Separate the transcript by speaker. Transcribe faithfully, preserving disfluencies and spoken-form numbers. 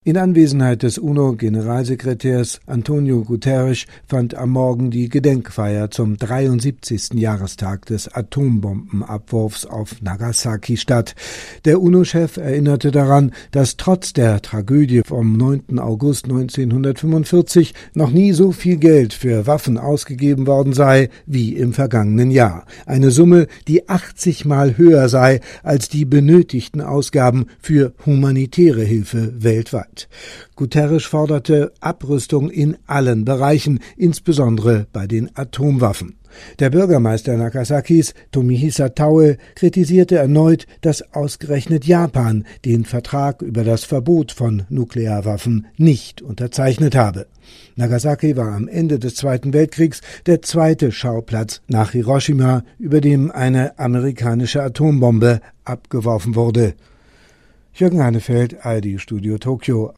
Speaker 1: In Anwesenheit des UNO-Generalsekretärs António Guterres fand am Morgen die Gedenkfeier zum dreiundsiebzigsten Jahrestag des Atombombenabwurfs auf Nagasaki statt. Der UNO-Chef erinnerte daran, dass trotz der Tragödie vom neunten August neunzehnhundertfünfundvierzig noch nie so viel Geld für Waffen ausgegeben worden sei wie im vergangenen Jahr. Eine Summe, die achtzig Mal höher sei als die benötigten Ausgaben für humanitäre Hilfe weltweit. Guterres forderte Abrüstung in allen Bereichen, insbesondere bei den Atomwaffen. Der Bürgermeister Nagasakis, Tomihisa Taue, kritisierte erneut, dass ausgerechnet Japan den Vertrag über das Verbot von Nuklearwaffen nicht unterzeichnet habe. Nagasaki war am Ende des Zweiten Weltkriegs der zweite Schauplatz nach Hiroshima, über dem eine amerikanische Atombombe abgeworfen wurde. Jürgen Hannefeld, A R D Studio Tokio.